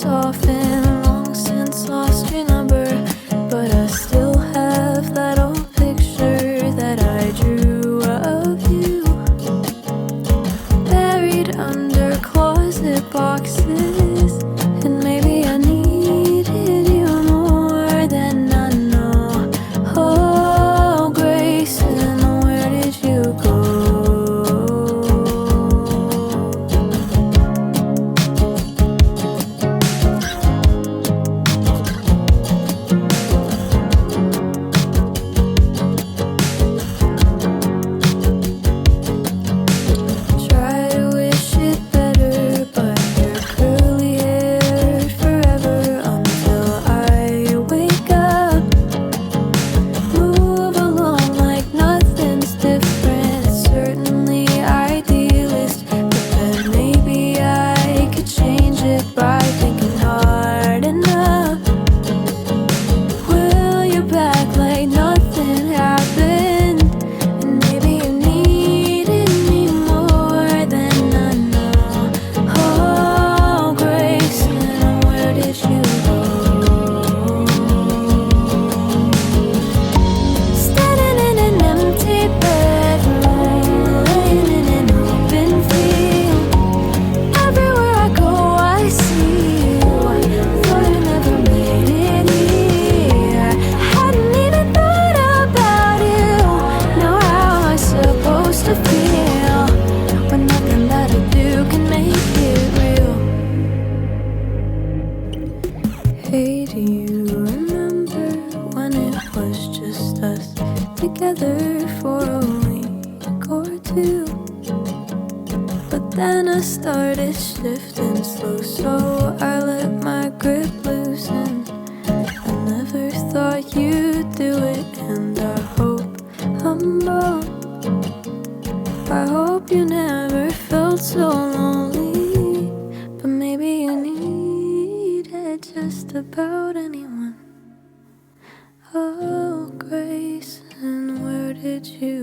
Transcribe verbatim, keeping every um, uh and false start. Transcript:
years off and long since lost your number, but I still have that old picture that I drew of you, buried under closet boxes. And maybe I needed you more than I know. Oh, Grayson, where did you go? Try to wish it better, but you're curly haired forever until I wake up. Move along like nothing's different. It's certainly idealist, but then maybe I could change it by thinking hard enough. Will you back like nothing happened? And maybe you needed me more than I know. Oh, Grayson, where did you go? Standing in an empty bedroom, laying in an open field. Everywhere I go, I see you. Thought I never made it here. Hadn't even thought about you. Now how am I supposed to feel when nothing that I do can make it real? Hey, do you remember when it was just us together for a week or two? But then I started shifting slow, so I let my grip loose, and I never thought you'd do it. And I hope I'm wrong. I hope you never felt so lonely, but maybe you needed just about anyone. Oh, Grayson, where did you